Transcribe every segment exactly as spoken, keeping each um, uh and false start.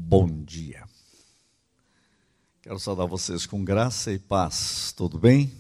bom dia. Quero saudar vocês com graça e paz. Tudo bem?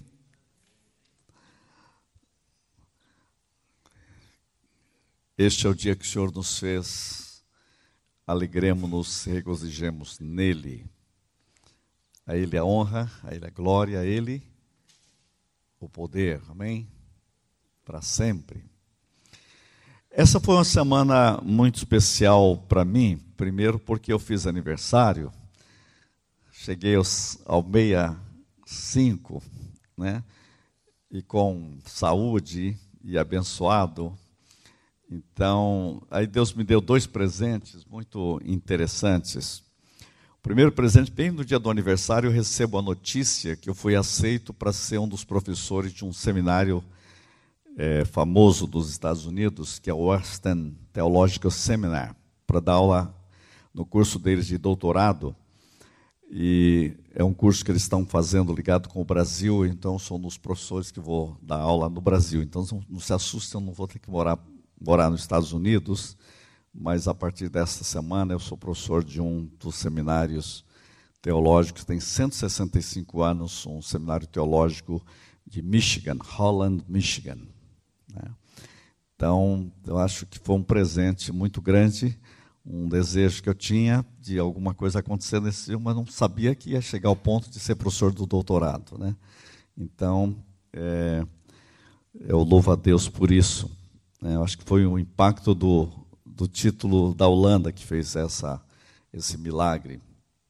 Este é o dia que o Senhor nos fez. Alegremos-nos, regozijemos nele. A Ele a honra, a Ele a glória, a Ele o poder. Amém? Para sempre. Essa foi uma semana muito especial para mim. Primeiro porque eu fiz aniversário. Cheguei aos, ao meia cinco, né? E com saúde e abençoado. Então, aí Deus me deu dois presentes muito interessantes. O primeiro presente, bem no dia do aniversário, eu recebo a notícia que eu fui aceito para ser um dos professores de um seminário é, famoso dos Estados Unidos, que é o Western Theological Seminar, para dar aula no curso deles de doutorado. E é um curso que eles estão fazendo ligado com o Brasil, então sou um dos professores que vou dar aula no Brasil. Então não, não se assustem, eu não vou ter que morar, morar nos Estados Unidos, mas a partir desta semana eu sou professor de um dos seminários teológicos, tem cento e sessenta e cinco anos, um seminário teológico de Michigan, Holland, Michigan. Né? Então, eu acho que foi um presente muito grande, um desejo que eu tinha de alguma coisa acontecer nesse dia, mas não sabia que ia chegar ao ponto de ser professor do doutorado. Né? Então, é, eu louvo a Deus por isso. Né? Eu acho que foi um impacto do, do título da Holanda que fez essa, esse milagre.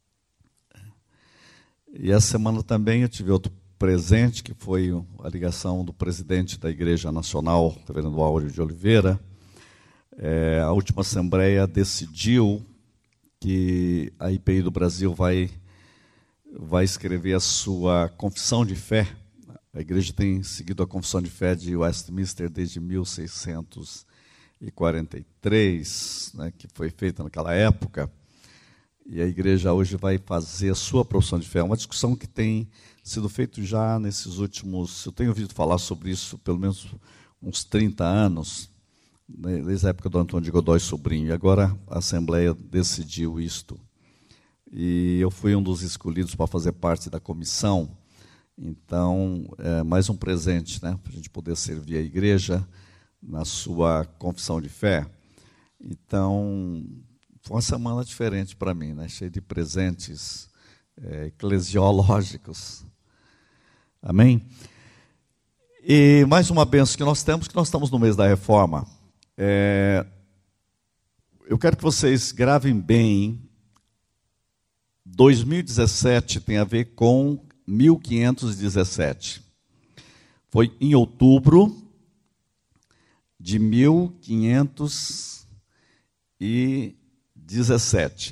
E essa semana também eu tive outro presente, que foi a ligação do presidente da Igreja Nacional, reverendo Áureo de Oliveira. É, a última Assembleia decidiu que a I P I do Brasil vai, vai escrever a sua confissão de fé. A igreja tem seguido a confissão de fé de Westminster desde mil seiscentos e quarenta e três, né, que foi feita naquela época. E a igreja hoje vai fazer a sua profissão de fé. É uma discussão que tem sido feita já nesses últimos... Eu tenho ouvido falar sobre isso pelo menos uns trinta anos, desde a época do Antônio de Godoy Sobrinho, e agora a Assembleia decidiu isto. E eu fui um dos escolhidos para fazer parte da comissão, então, é mais um presente, né, para a gente poder servir a igreja na sua confissão de fé. Então, foi uma semana diferente para mim, né, cheia de presentes é, eclesiológicos. Amém? E mais uma bênção que nós temos, que nós estamos no mês da reforma. É, eu quero que vocês gravem bem. dois mil e dezessete tem a ver com mil quinhentos e dezessete. Foi em outubro de mil quinhentos e dezessete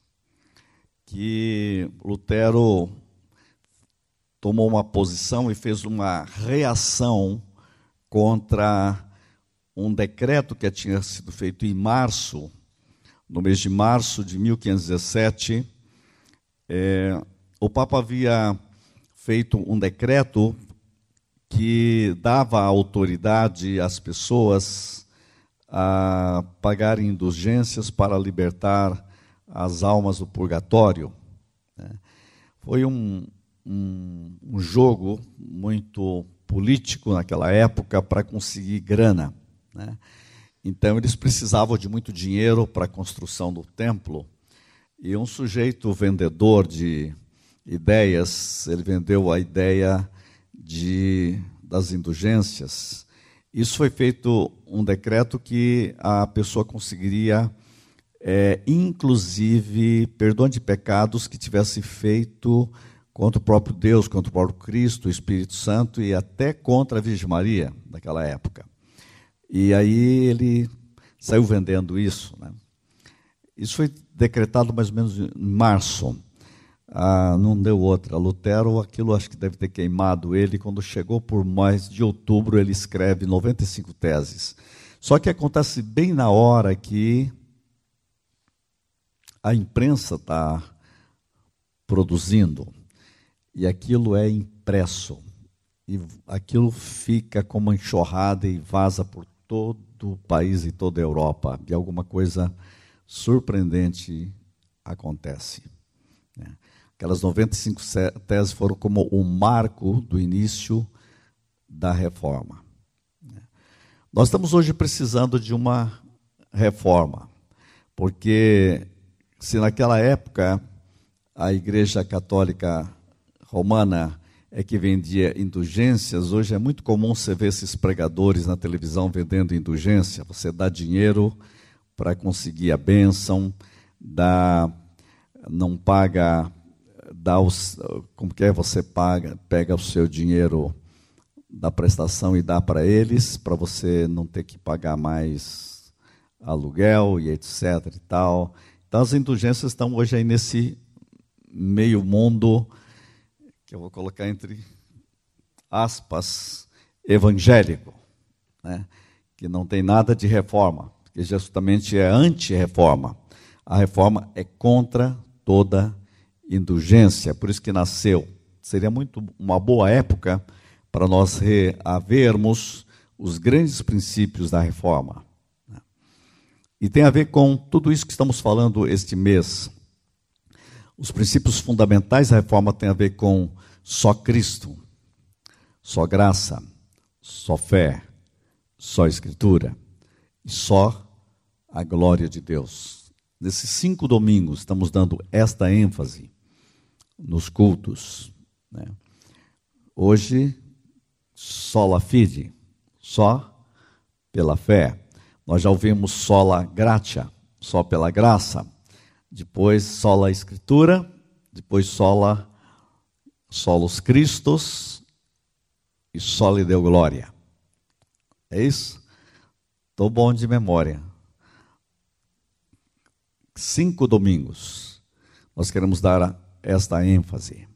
que Lutero tomou uma posição e fez uma reação contra um decreto que tinha sido feito em março, no mês de março de mil quinhentos e dezessete, é, o Papa havia feito um decreto que dava autoridade às pessoas a pagarem indulgências para libertar as almas do purgatório. Né? Foi um, um, um jogo muito político naquela época para conseguir grana. Né? Então, eles precisavam de muito dinheiro para a construção do templo, e um sujeito vendedor de ideias, ele vendeu a ideia de, das indulgências. Isso foi feito um decreto que a pessoa conseguiria, é, inclusive, perdão de pecados que tivesse feito contra o próprio Deus, contra o próprio Cristo, o Espírito Santo, e até contra a Virgem Maria, naquela época. E aí ele saiu vendendo isso. Né? Isso foi decretado mais ou menos em março. Ah, não deu outra. Lutero, aquilo acho que deve ter queimado ele. Quando chegou por mais de outubro, ele escreve noventa e cinco teses. Só que acontece bem na hora que a imprensa está produzindo, e aquilo é impresso, e aquilo fica como enxurrada e vaza por todo o país e toda a Europa. E alguma coisa surpreendente acontece. Aquelas noventa e cinco teses foram como o marco do início da reforma. Nós estamos hoje precisando de uma reforma, porque se naquela época a Igreja Católica Romana é que vendia indulgências, hoje é muito comum você ver esses pregadores na televisão vendendo indulgência. Você dá dinheiro para conseguir a bênção, dá, não paga, dá os, como que é, você paga, pega o seu dinheiro da prestação e dá para eles, para você não ter que pagar mais aluguel e etc e tal. Então as indulgências estão hoje aí nesse meio mundo, que eu vou colocar entre aspas, evangélico, né? Que não tem nada de reforma, que justamente é anti-reforma. A reforma é contra toda indulgência, por isso que nasceu. Seria muito uma boa época para nós reavermos os grandes princípios da reforma. E tem a ver com tudo isso que estamos falando este mês. Os princípios fundamentais da reforma têm a ver com só Cristo, só graça, só fé, só Escritura e só a glória de Deus. Nesses cinco domingos estamos dando esta ênfase nos cultos, né? Hoje, sola fide, só pela fé. Nós já ouvimos sola gratia, só pela graça. Depois sola Escritura, depois sola solos Christus e só lhe deu glória. É isso? Estou bom de memória. Cinco domingos nós queremos dar esta ênfase.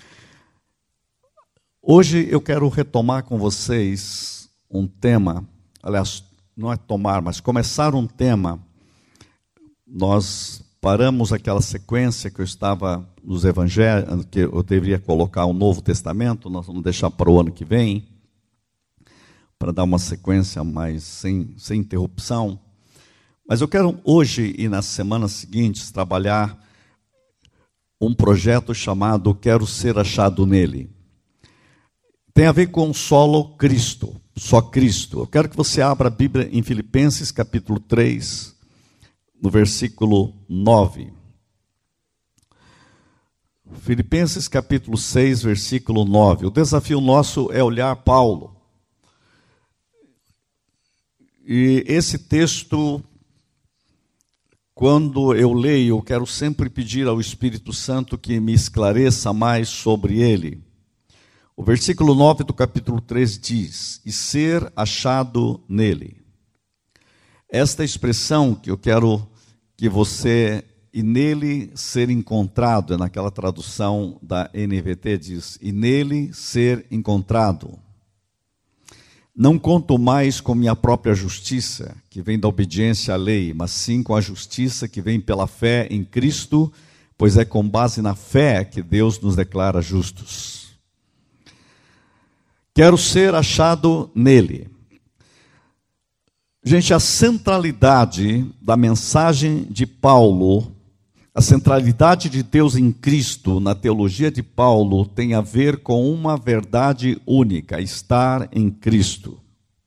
Hoje eu quero retomar com vocês um tema, aliás, não é tomar, mas começar um tema. Nós paramos aquela sequência que eu estava nos evangelhos, que eu deveria colocar o Novo Testamento, nós vamos deixar para o ano que vem, para dar uma sequência mais sem, sem interrupção. Mas eu quero hoje e nas semanas seguintes trabalhar um projeto chamado Quero Ser Achado Nele. Tem a ver com solo Cristo, só Cristo. Eu quero que você abra a Bíblia em Filipenses capítulo três, no versículo nove. Filipenses capítulo seis, versículo nove. O desafio nosso é olhar Paulo. E esse texto, quando eu leio, eu quero sempre pedir ao Espírito Santo que me esclareça mais sobre ele. O versículo nove do capítulo três diz: e ser achado nele. Esta expressão que eu quero que você, e nele ser encontrado, é naquela tradução da N V T, diz, e nele ser encontrado. Não conto mais com minha própria justiça, que vem da obediência à lei, mas sim com a justiça que vem pela fé em Cristo, pois é com base na fé que Deus nos declara justos. Quero ser achado nele. Gente, a centralidade da mensagem de Paulo, a centralidade de Deus em Cristo, na teologia de Paulo, tem a ver com uma verdade única: estar em Cristo.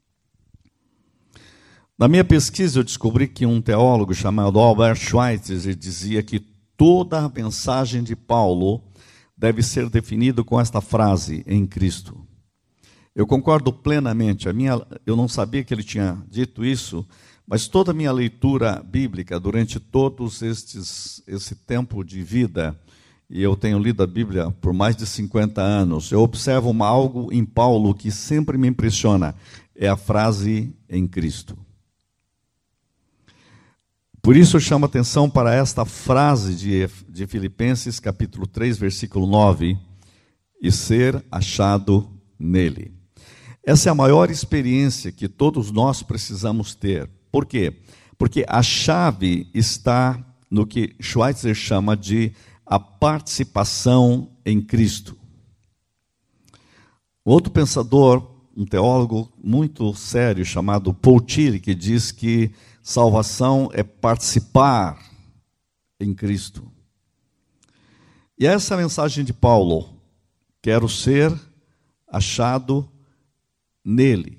Na minha pesquisa, eu descobri que um teólogo chamado Albert Schweitzer dizia que toda a mensagem de Paulo deve ser definida com esta frase: em Cristo. Eu concordo plenamente. A minha, eu não sabia que ele tinha dito isso, mas toda a minha leitura bíblica durante todos estes esse tempo de vida, e eu tenho lido a Bíblia por mais de cinquenta anos, eu observo uma, algo em Paulo que sempre me impressiona, é a frase em Cristo. Por isso eu chamo a atenção para esta frase de, de Filipenses capítulo três, versículo nove, e ser achado nele. Essa é a maior experiência que todos nós precisamos ter. Por quê? Porque a chave está no que Schweitzer chama de a participação em Cristo. Outro pensador, um teólogo muito sério chamado Paul Tillich, que diz que salvação é participar em Cristo. E essa é a mensagem de Paulo. Quero ser achado nele.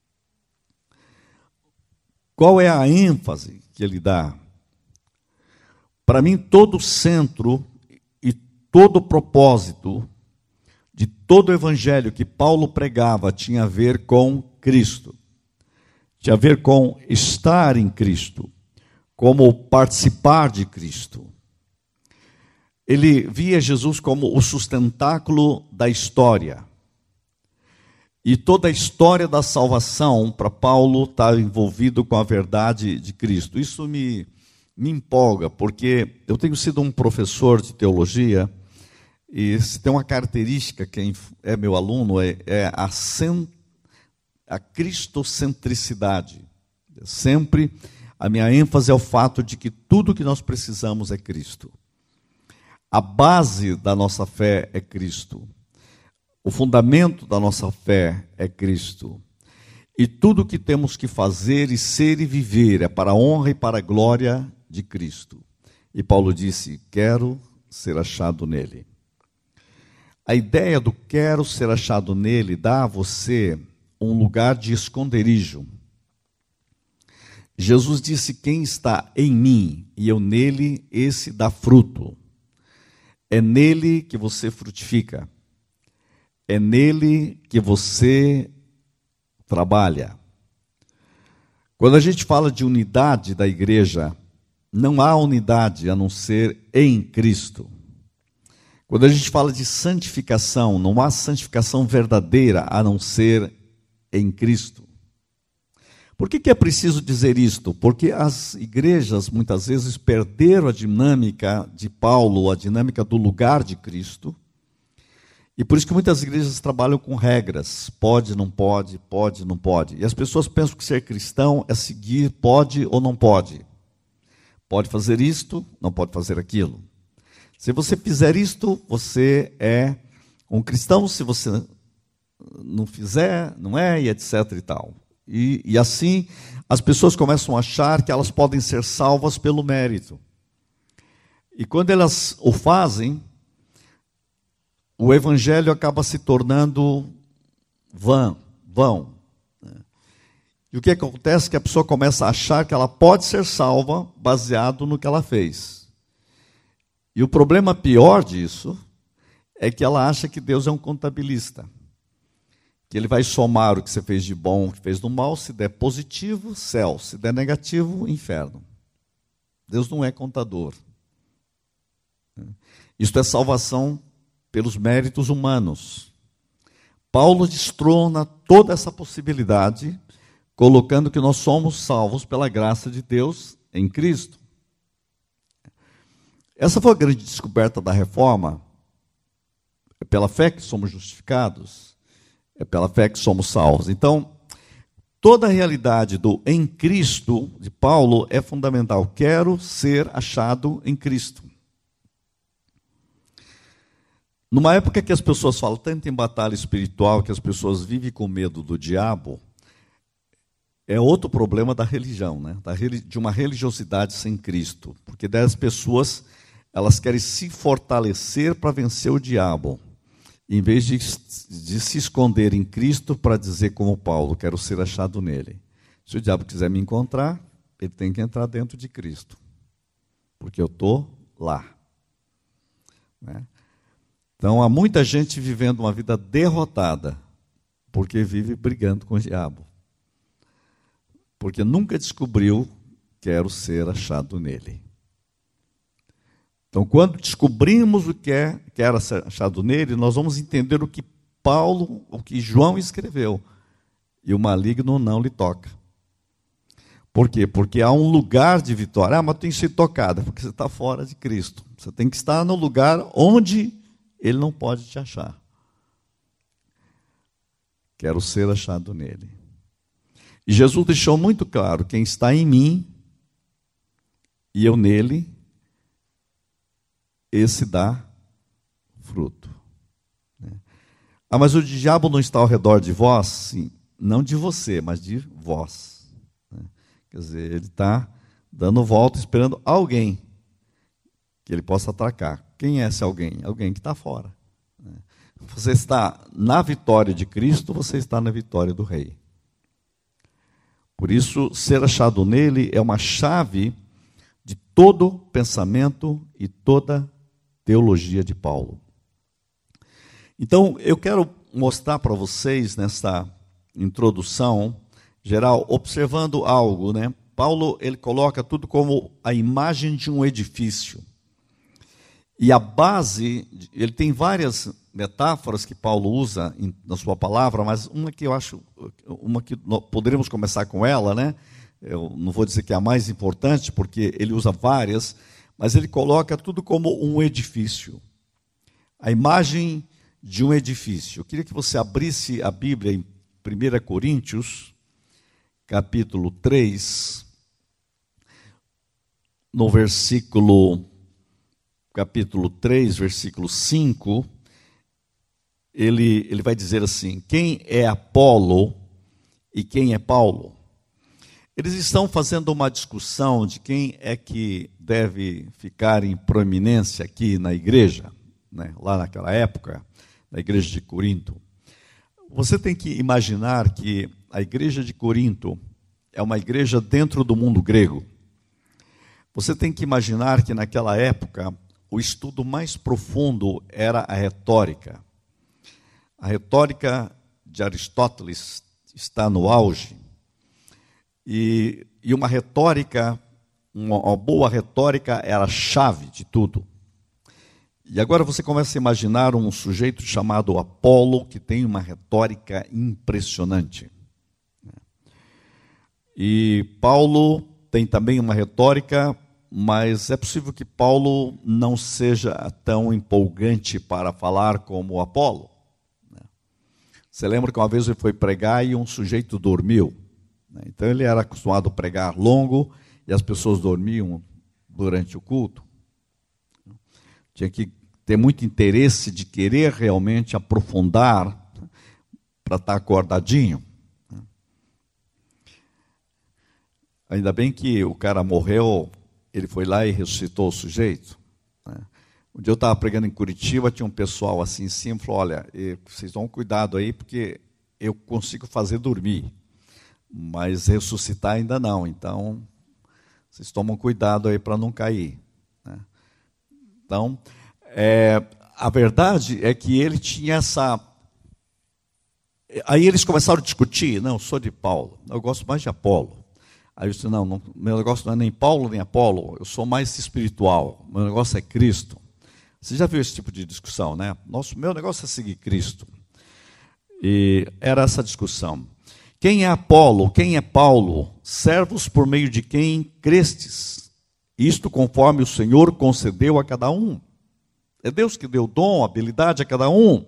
Qual é a ênfase que ele dá? Para mim, todo o centro e todo o propósito de todo o evangelho que Paulo pregava tinha a ver com Cristo. Tinha a ver com estar em Cristo, como participar de Cristo. Ele via Jesus como o sustentáculo da história. E toda a história da salvação, para Paulo, está envolvido com a verdade de Cristo. Isso me, me empolga, porque eu tenho sido um professor de teologia, e se tem uma característica, quem é meu aluno, é, é a, cent, a cristocentricidade. Sempre a minha ênfase é o fato de que tudo que nós precisamos é Cristo. A base da nossa fé é Cristo. O fundamento da nossa fé é Cristo. E tudo o que temos que fazer e ser e viver é para a honra e para a glória de Cristo. E Paulo disse, quero ser achado nele. A ideia do quero ser achado nele dá a você um lugar de esconderijo. Jesus disse, quem está em mim e eu nele, esse dá fruto. É nele que você frutifica. É nele que você trabalha. Quando a gente fala de unidade da igreja, não há unidade a não ser em Cristo. Quando a gente fala de santificação, não há santificação verdadeira a não ser em Cristo. Por que que é preciso dizer isto? Porque as igrejas muitas vezes perderam a dinâmica de Paulo, a dinâmica do lugar de Cristo. E por isso que muitas igrejas trabalham com regras. Pode, não pode, pode, não pode. E as pessoas pensam que ser cristão é seguir pode ou não pode. Pode fazer isto, não pode fazer aquilo. Se você fizer isto, você é um cristão. Se você não fizer, não é, e etc e tal. E, e assim, as pessoas começam a achar que elas podem ser salvas pelo mérito. E quando elas o fazem, o evangelho acaba se tornando vã, vão. E o que acontece é que a pessoa começa a achar que ela pode ser salva baseado no que ela fez. E o problema pior disso é que ela acha que Deus é um contabilista. Que ele vai somar o que você fez de bom, o que fez do mal, se der positivo, céu, se der negativo, inferno. Deus não é contador. Isto é salvação pelos méritos humanos. Paulo destrona toda essa possibilidade, colocando que nós somos salvos pela graça de Deus em Cristo. Essa foi a grande descoberta da reforma. É pela fé que somos justificados. É pela fé que somos salvos. Então, toda a realidade do em Cristo, de Paulo, é fundamental. Quero ser achado em Cristo. Numa época que as pessoas falam tanto em batalha espiritual, que as pessoas vivem com medo do diabo, é outro problema da religião, né? De uma religiosidade sem Cristo. Porque das pessoas, elas querem se fortalecer para vencer o diabo. Em vez de, de se esconder em Cristo para dizer como Paulo, quero ser achado nele. Se o diabo quiser me encontrar, ele tem que entrar dentro de Cristo. Porque eu estou lá. Né? Então, há muita gente vivendo uma vida derrotada, porque vive brigando com o diabo. Porque nunca descobriu, quero ser achado nele. Então, quando descobrimos o que é, que era achado nele, nós vamos entender o que Paulo, o que João escreveu. E o maligno não lhe toca. Por quê? Porque há um lugar de vitória. Ah, mas tem que ser tocada, porque você está fora de Cristo. Você tem que estar no lugar onde ele não pode te achar. Quero ser achado nele. E Jesus deixou muito claro, quem está em mim e eu nele, esse dá fruto. Ah, mas o diabo não está ao redor de vós? Sim, não de você, mas de vós. Quer dizer, ele está dando volta, esperando alguém que ele possa atracar. Quem é esse alguém? Alguém que está fora. Você está na vitória de Cristo, você está na vitória do Rei. Por isso, ser achado nele é uma chave de todo pensamento e toda teologia de Paulo. Então, eu quero mostrar para vocês, nessa introdução geral, observando algo, né? Paulo, ele coloca tudo como a imagem de um edifício. E a base, ele tem várias metáforas que Paulo usa em, na sua palavra, mas uma que eu acho, uma que nós poderíamos começar com ela, né? Eu não vou dizer que é a mais importante, porque ele usa várias, mas ele coloca tudo como um edifício. A imagem de um edifício. Eu queria que você abrisse a Bíblia em primeira Coríntios, capítulo três, no versículo, capítulo três, versículo cinco, ele, ele vai dizer assim: quem é Apolo e quem é Paulo? Eles estão fazendo uma discussão de quem é que deve ficar em proeminência aqui na igreja, né, lá naquela época, na igreja de Corinto. Você tem que imaginar que a igreja de Corinto é uma igreja dentro do mundo grego. Você tem que imaginar que naquela época o estudo mais profundo era a retórica. A retórica de Aristóteles está no auge. E, e uma retórica, uma, uma boa retórica era a chave de tudo. E agora você começa a imaginar um sujeito chamado Apolo, que tem uma retórica impressionante. E Paulo tem também uma retórica, mas é possível que Paulo não seja tão empolgante para falar como Apolo. Você lembra que uma vez ele foi pregar e um sujeito dormiu? Então ele era acostumado a pregar longo e as pessoas dormiam durante o culto. Tinha que ter muito interesse de querer realmente aprofundar para estar acordadinho. Ainda bem que o cara morreu, ele foi lá e ressuscitou o sujeito. Um dia eu estava pregando em Curitiba, tinha um pessoal assim em cima, falou: olha, vocês tomam cuidado aí, porque eu consigo fazer dormir, mas ressuscitar ainda não, então vocês tomam cuidado aí para não cair. Então, é, a verdade é que ele tinha essa... Aí eles começaram a discutir: não, eu sou de Paulo, eu gosto mais de Apolo. Aí eu disse: não, não, meu negócio não é nem Paulo nem Apolo, eu sou mais espiritual, meu negócio é Cristo. Você já viu esse tipo de discussão, né? Nosso, meu negócio é seguir Cristo. E era essa discussão. Quem é Apolo? Quem é Paulo? Servos por meio de quem crestes. Isto conforme o Senhor concedeu a cada um. É Deus que deu dom, habilidade a cada um.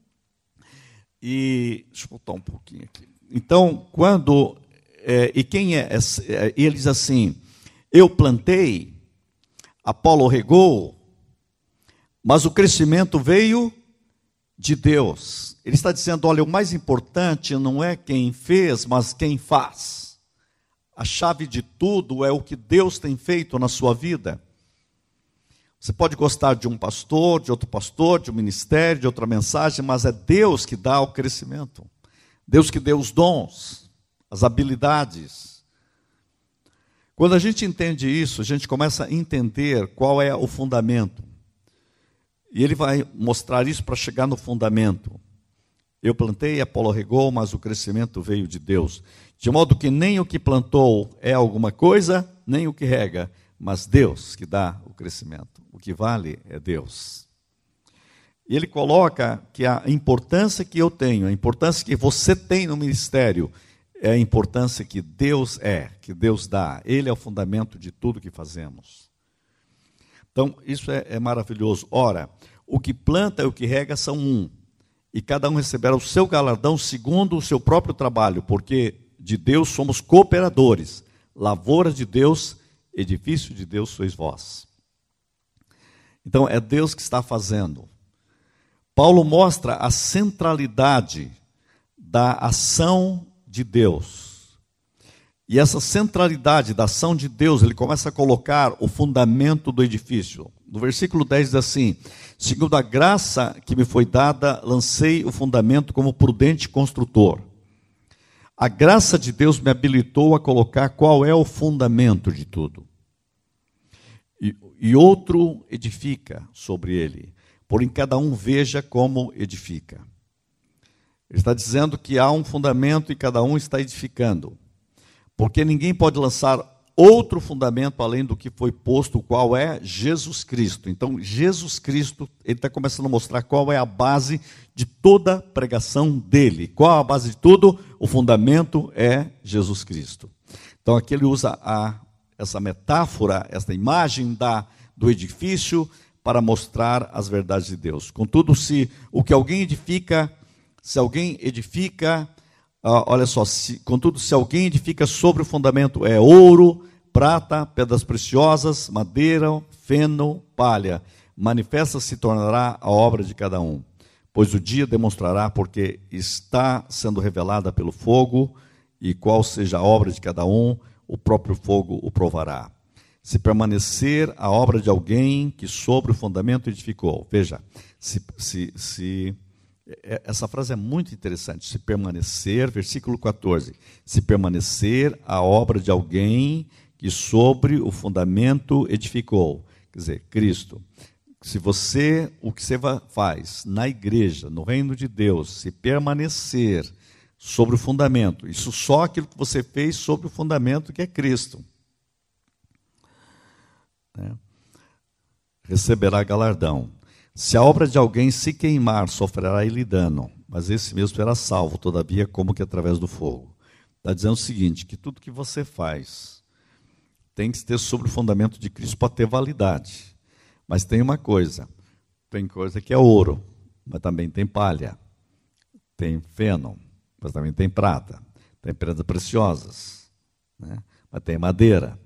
E deixa eu voltar um pouquinho aqui. Então, quando... É, e quem é, é... Ele diz assim: eu plantei, Apolo regou, mas o crescimento veio de Deus. Ele está dizendo: olha, o mais importante não é quem fez, mas quem faz. A chave de tudo é o que Deus tem feito na sua vida. Você pode gostar de um pastor, de outro pastor, de um ministério, de outra mensagem, mas é Deus que dá o crescimento. Deus que deu os dons, as habilidades. Quando a gente entende isso, a gente começa a entender qual é o fundamento. E ele vai mostrar isso para chegar no fundamento. Eu plantei, Apolo regou, mas o crescimento veio de Deus. De modo que nem o que plantou é alguma coisa, nem o que rega, mas Deus que dá o crescimento. O que vale é Deus. E ele coloca que a importância que eu tenho, a importância que você tem no ministério, é a importância que Deus é, que Deus dá. Ele é o fundamento de tudo que fazemos. Então, isso é, é maravilhoso. Ora, o que planta e o que rega são um, e cada um receberá o seu galardão segundo o seu próprio trabalho, porque de Deus somos cooperadores, lavoura de Deus, edifício de Deus sois vós. Então, é Deus que está fazendo. Paulo mostra a centralidade da ação de Deus. E essa centralidade da ação de Deus, ele começa a colocar o fundamento do edifício. No versículo dez diz assim: segundo a graça que me foi dada, lancei o fundamento como prudente construtor. A graça de Deus me habilitou a colocar qual é o fundamento de tudo. E, e outro edifica sobre ele, porém cada um veja como edifica. Ele está dizendo que há um fundamento e cada um está edificando. Porque ninguém pode lançar outro fundamento além do que foi posto, qual é Jesus Cristo. Então, Jesus Cristo, ele está começando a mostrar qual é a base de toda a pregação dele. Qual a base de tudo? O fundamento é Jesus Cristo. Então, aqui ele usa a, essa metáfora, essa imagem da, do edifício para mostrar as verdades de Deus. Contudo, se o que alguém edifica, se alguém edifica... Uh, olha só, se, contudo, se alguém edifica sobre o fundamento é ouro, prata, pedras preciosas, madeira, feno, palha, manifesta se tornará a obra de cada um, pois o dia demonstrará porque está sendo revelada pelo fogo, e qual seja a obra de cada um, o próprio fogo o provará. Se permanecer a obra de alguém que sobre o fundamento edificou, veja, se... se, se essa frase é muito interessante. Se permanecer, versículo quatorze. Se permanecer a obra de alguém que sobre o fundamento edificou. Quer dizer, Cristo. Se você, o que você faz na igreja, no reino de Deus, se permanecer sobre o fundamento, isso só aquilo que você fez sobre o fundamento que é Cristo, né? Receberá galardão. Se a obra de alguém se queimar, sofrerá ele dano, mas esse mesmo será salvo, todavia, como que através do fogo. Está dizendo o seguinte, que tudo que você faz tem que ter sobre o fundamento de Cristo para ter validade. Mas tem uma coisa, tem coisa que é ouro, mas também tem palha, tem feno, mas também tem prata, tem pedras preciosas, né? Mas tem madeira.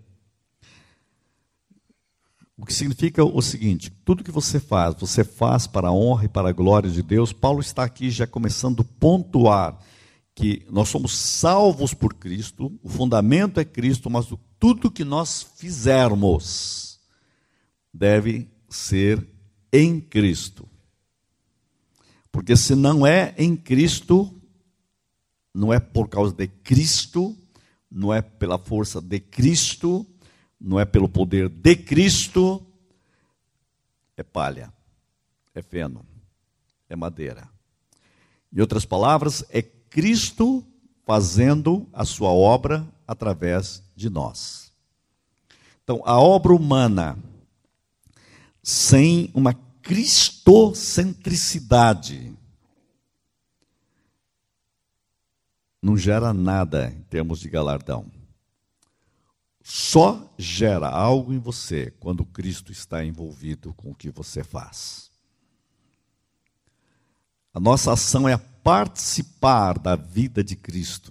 O que significa o seguinte, tudo que você faz, você faz para a honra e para a glória de Deus. Paulo está aqui já começando a pontuar que nós somos salvos por Cristo, o fundamento é Cristo, mas tudo que nós fizermos deve ser em Cristo. Porque se não é em Cristo, não é por causa de Cristo, não é pela força de Cristo, não é pelo poder de Cristo, é palha, é feno, é madeira. Em outras palavras, é Cristo fazendo a sua obra através de nós. Então, a obra humana, sem uma cristocentricidade, não gera nada em termos de galardão. Só gera algo em você quando Cristo está envolvido com o que você faz. A nossa ação é participar da vida de Cristo.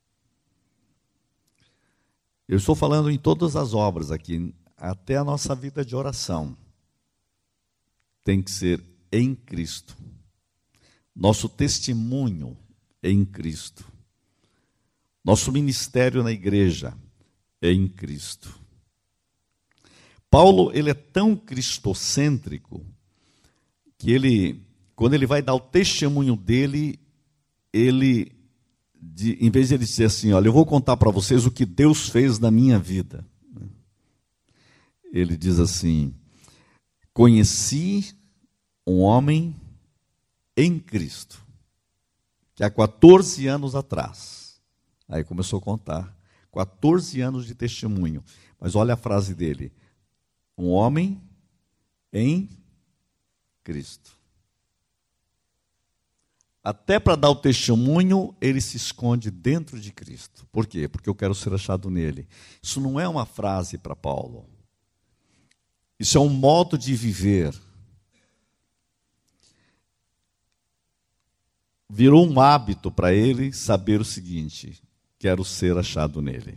Eu estou falando em todas as obras aqui, até a nossa vida de oração tem que ser em Cristo. Nosso testemunho é em Cristo. Nosso ministério na igreja é em Cristo. Paulo, ele é tão cristocêntrico que ele, quando ele vai dar o testemunho dele, ele, de, em vez de ele dizer assim, olha, eu vou contar para vocês o que Deus fez na minha vida, ele diz assim, conheci um homem em Cristo, que há quatorze anos atrás, aí começou a contar, quatorze anos de testemunho. Mas olha a frase dele. Um homem em Cristo. Até para dar o testemunho, ele se esconde dentro de Cristo. Por quê? Porque eu quero ser achado nele. Isso não é uma frase para Paulo. Isso é um modo de viver. Virou um hábito para ele saber o seguinte: quero ser achado nele.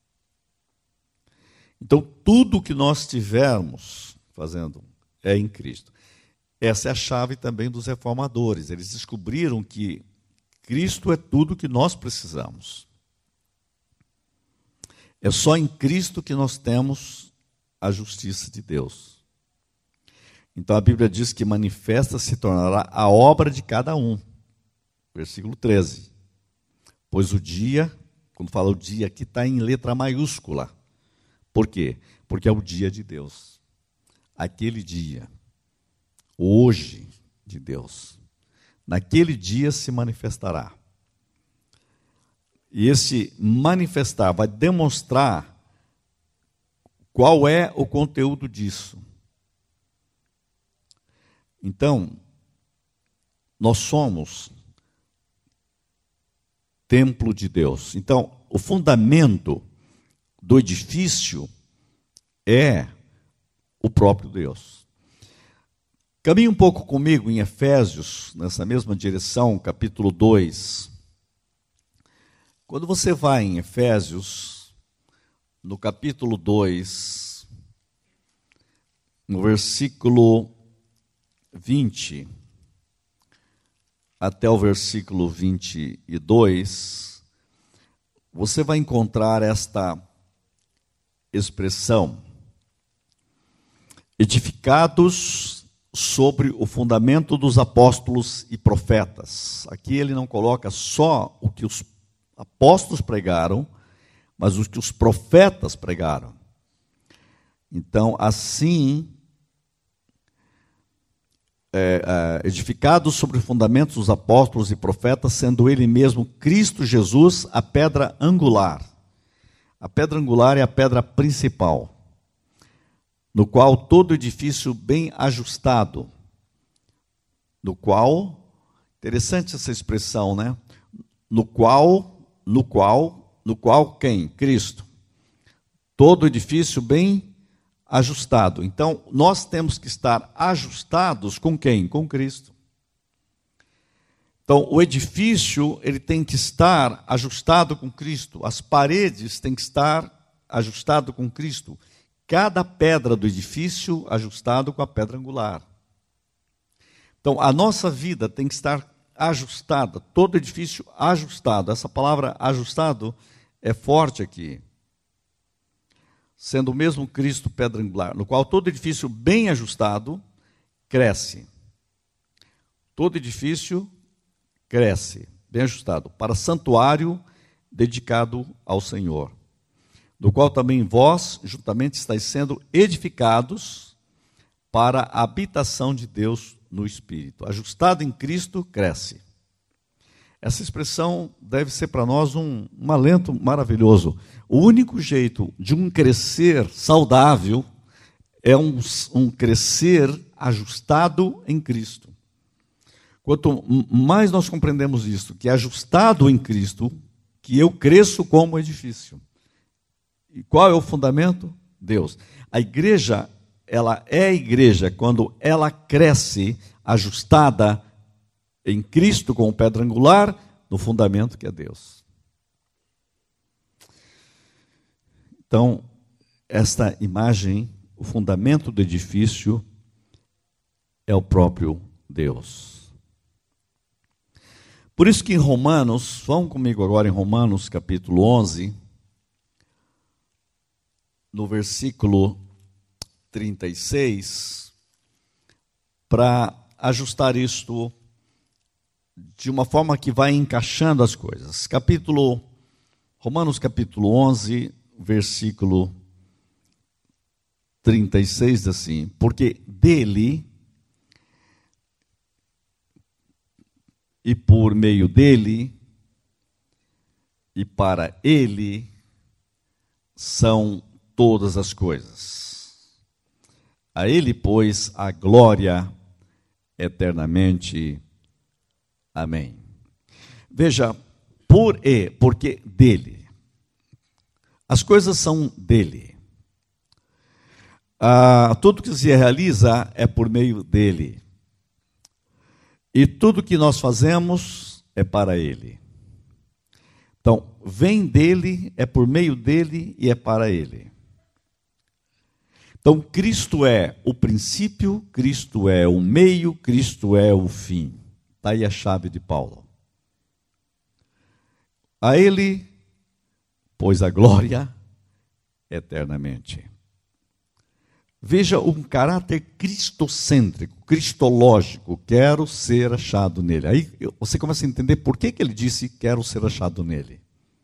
Então, tudo que nós tivermos fazendo é em Cristo. Essa é a chave também dos reformadores. Eles descobriram que Cristo é tudo que nós precisamos. É só em Cristo que nós temos a justiça de Deus. Então a Bíblia diz que manifesta se tornará a obra de cada um. Versículo treze. Pois o dia, quando fala o dia aqui, está em letra maiúscula. Por quê? Porque é o dia de Deus. Aquele dia, hoje de Deus. Naquele dia se manifestará. E esse manifestar vai demonstrar qual é o conteúdo disso. Então, nós somos templo de Deus. Então, o fundamento do edifício é o próprio Deus. Caminhe um pouco comigo em Efésios, nessa mesma direção, capítulo dois. Quando você vai em Efésios, no capítulo dois, no versículo vinte, até o versículo vinte e dois, você vai encontrar esta expressão: edificados sobre o fundamento dos apóstolos e profetas. Aqui ele não coloca só o que os apóstolos pregaram, mas o que os profetas pregaram. Então, assim, é, é, edificados sobre os fundamentos dos apóstolos e profetas, sendo ele mesmo Cristo Jesus a pedra angular. A pedra angular é a pedra principal, no qual todo edifício bem ajustado, no qual, interessante essa expressão, né? No qual, no qual, no qual quem? Cristo. Todo edifício bem ajustado. Então, nós temos que estar ajustados com quem? Com Cristo. Então, o edifício, ele tem que estar ajustado com Cristo. As paredes têm que estar ajustado com Cristo. Cada pedra do edifício ajustado com a pedra angular. Então, a nossa vida tem que estar ajustada, todo edifício ajustado. Essa palavra ajustado é forte aqui. Sendo o mesmo Cristo pedra angular, no qual todo edifício bem ajustado cresce. Todo edifício cresce, bem ajustado, para santuário dedicado ao Senhor, do qual também vós, juntamente, estáis sendo edificados para a habitação de Deus no Espírito. Ajustado em Cristo, cresce. Essa expressão deve ser para nós um, um alento maravilhoso. O único jeito de um crescer saudável é um, um crescer ajustado em Cristo. Quanto mais nós compreendemos isso, que é ajustado em Cristo, que eu cresço como edifício. E qual é o fundamento? Deus. A igreja, ela é igreja quando ela cresce ajustada em Cristo como pedra angular, no fundamento que é Deus. Então, esta imagem, o fundamento do edifício é o próprio Deus. Por isso que em Romanos, vão comigo agora em Romanos capítulo onze, no versículo trinta e seis, para ajustar isto de uma forma que vai encaixando as coisas. Capítulo, Romanos capítulo onze, versículo trinta e seis, diz assim: porque dele e por meio dele e para ele são todas as coisas. A ele, pois, a glória eternamente. Amém. Veja, por e, porque dele. As coisas são dele. Ah, tudo que se realiza é por meio dele. E tudo que nós fazemos é para ele. Então, vem dele, é por meio dele e é para ele. Então, Cristo é o princípio, Cristo é o meio, Cristo é o fim. Está aí a chave de Paulo. A ele, pois a glória eternamente. Veja um caráter cristocêntrico, cristológico. Quero ser achado nele. Aí você começa a entender por que, que ele disse quero ser achado nele.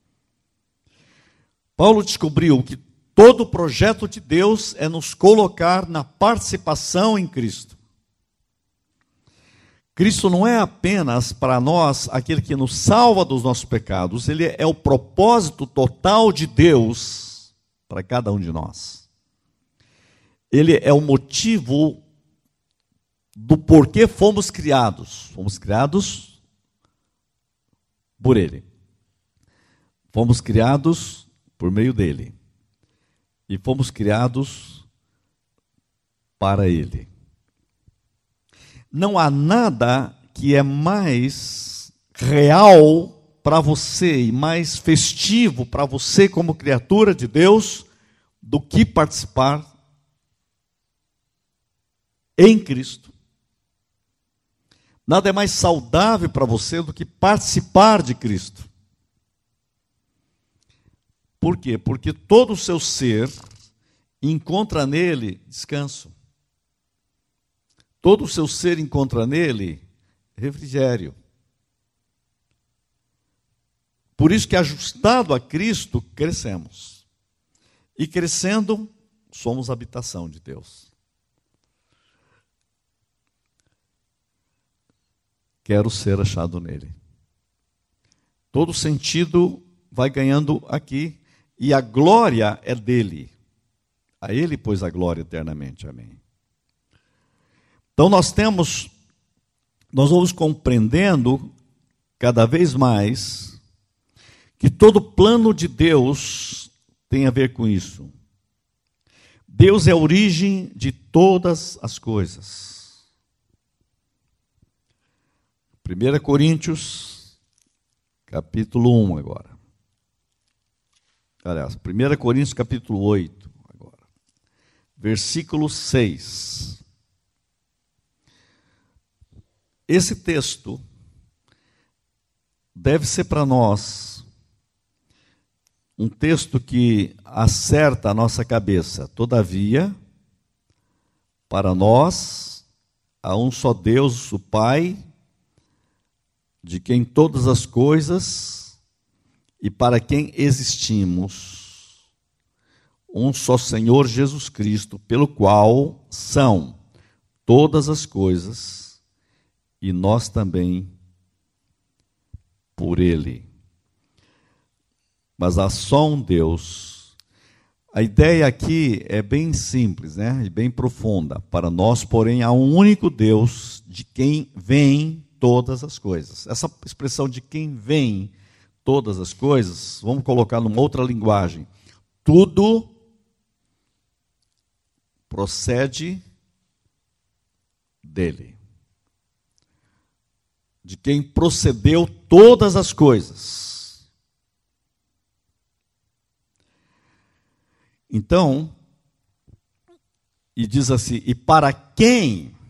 Paulo descobriu que todo o projeto de Deus é nos colocar na participação em Cristo. Cristo não é apenas para nós aquele que nos salva dos nossos pecados, ele é o propósito total de Deus para cada um de nós. Ele é o motivo do porquê fomos criados. Fomos criados por Ele. Fomos criados por meio dEle. E fomos criados para Ele. Não há nada que é mais real para você e mais festivo para você como criatura de Deus do que participar em Cristo. Nada é mais saudável para você do que participar de Cristo. Por quê? Porque todo o seu ser encontra nele descanso. Todo o seu ser encontra nele refrigério. Por isso que, ajustado a Cristo, crescemos. E crescendo, somos habitação de Deus. Quero ser achado nele. Todo sentido vai ganhando aqui, e a glória é dele. A ele, pois, a glória eternamente. Amém. Então nós temos, nós vamos compreendendo cada vez mais que todo plano de Deus tem a ver com isso. Deus é a origem de todas as coisas. primeira Coríntios, capítulo um agora. Aliás, primeira Coríntios, capítulo oito agora. Versículo seis. Esse texto deve ser para nós um texto que acerta a nossa cabeça. Todavia, para nós, há um só Deus, o Pai, de quem todas as coisas e para quem existimos, um só Senhor Jesus Cristo, pelo qual são todas as coisas e nós também por Ele. Mas há só um Deus. A ideia aqui é bem simples, né? E bem profunda. Para nós, porém, há um único Deus de quem vem todas as coisas. Essa expressão de quem vem todas as coisas, vamos colocar numa outra linguagem. Tudo procede dele. De quem procedeu todas as coisas. Então, e diz assim, e para quem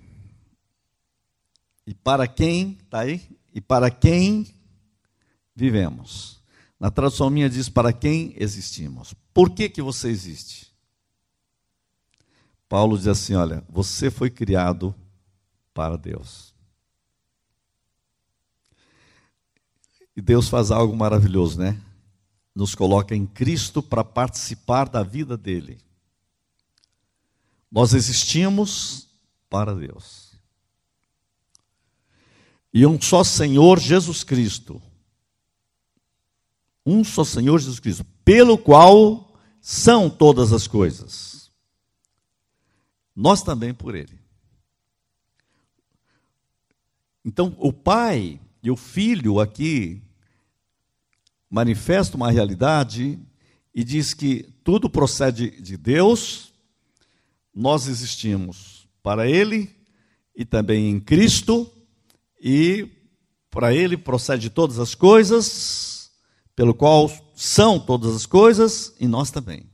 E para quem, está aí? E para quem vivemos. Na tradução minha diz, para quem existimos. Por que que você existe? Paulo diz assim, olha, você foi criado para Deus. E Deus faz algo maravilhoso, né? Nos coloca em Cristo para participar da vida dele. Nós existimos para Deus. E um só Senhor Jesus Cristo. Um só Senhor Jesus Cristo, pelo qual são todas as coisas. Nós também por Ele. Então, o Pai e o Filho aqui manifestam uma realidade e diz que tudo procede de Deus, nós existimos para Ele e também em Cristo, e para Ele procede todas as coisas, pelo qual são todas as coisas, e nós também.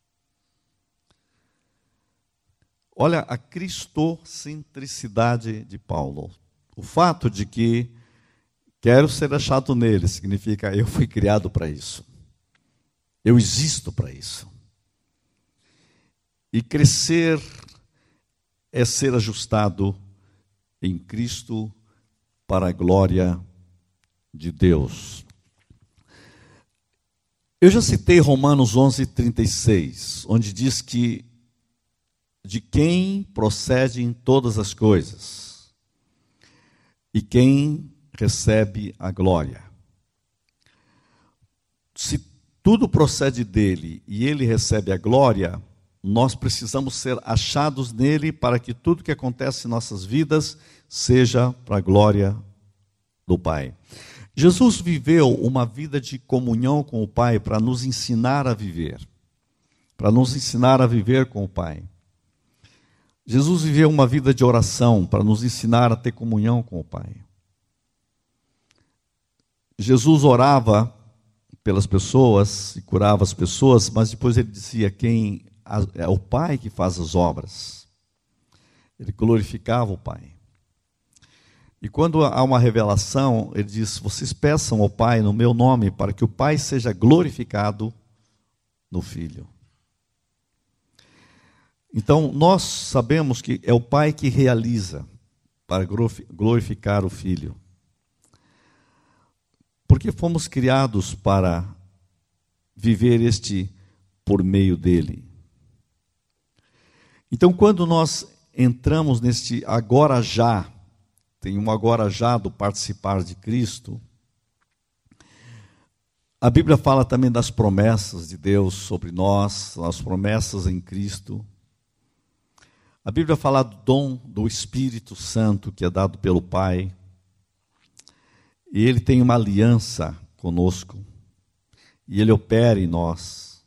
Olha a cristocentricidade de Paulo. O fato de que quero ser achado nele significa eu fui criado para isso. Eu existo para isso. E crescer é ser ajustado em Cristo para a glória de Deus. Eu já citei Romanos onze, trinta e seis, onde diz que de quem procedem todas as coisas e quem recebe a glória. Se tudo procede dele e ele recebe a glória, nós precisamos ser achados nele para que tudo que acontece em nossas vidas seja para a glória do Pai. Jesus viveu uma vida de comunhão com o Pai para nos ensinar a viver, para nos ensinar a viver com o Pai. Jesus viveu uma vida de oração para nos ensinar a ter comunhão com o Pai. Jesus orava pelas pessoas e curava as pessoas, mas depois ele dizia quem é o Pai que faz as obras. Ele glorificava o Pai. E quando há uma revelação, ele diz, vocês peçam ao Pai no meu nome, para que o Pai seja glorificado no Filho. Então, nós sabemos que é o Pai que realiza para glorificar o Filho. Porque fomos criados para viver este por meio dele. Então, quando nós entramos neste agora já, tem um agora já do participar de Cristo, a Bíblia fala também das promessas de Deus sobre nós, as promessas em Cristo. A Bíblia fala do dom do Espírito Santo que é dado pelo Pai. E ele tem uma aliança conosco. E ele opera em nós.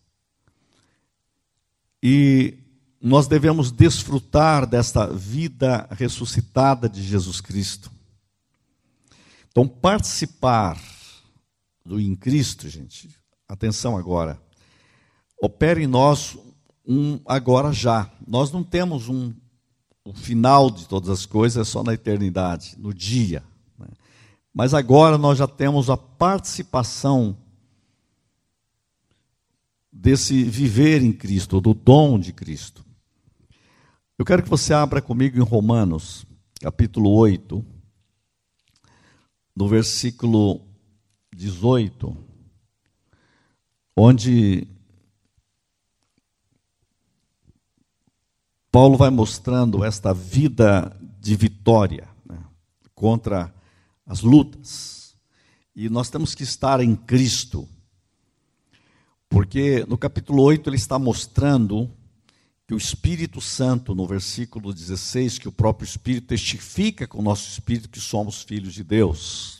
E nós devemos desfrutar desta vida ressuscitada de Jesus Cristo. Então, participar do em Cristo, gente, atenção agora, opera em nós um agora já. Nós não temos um, um final de todas as coisas, é só na eternidade, no dia. Né? Mas agora nós já temos a participação desse viver em Cristo, do dom de Cristo. Eu quero que você abra comigo em Romanos, capítulo oito, no versículo dezoito, onde Paulo vai mostrando esta vida de vitória, né, contra as lutas. E nós temos que estar em Cristo, porque no capítulo oito ele está mostrando que o Espírito Santo, no versículo dezesseis, que o próprio Espírito testifica com o nosso Espírito que somos filhos de Deus.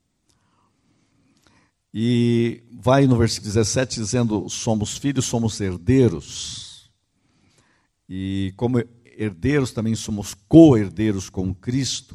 E vai no versículo dezessete dizendo, somos filhos, somos herdeiros. E como herdeiros também somos co-herdeiros com Cristo.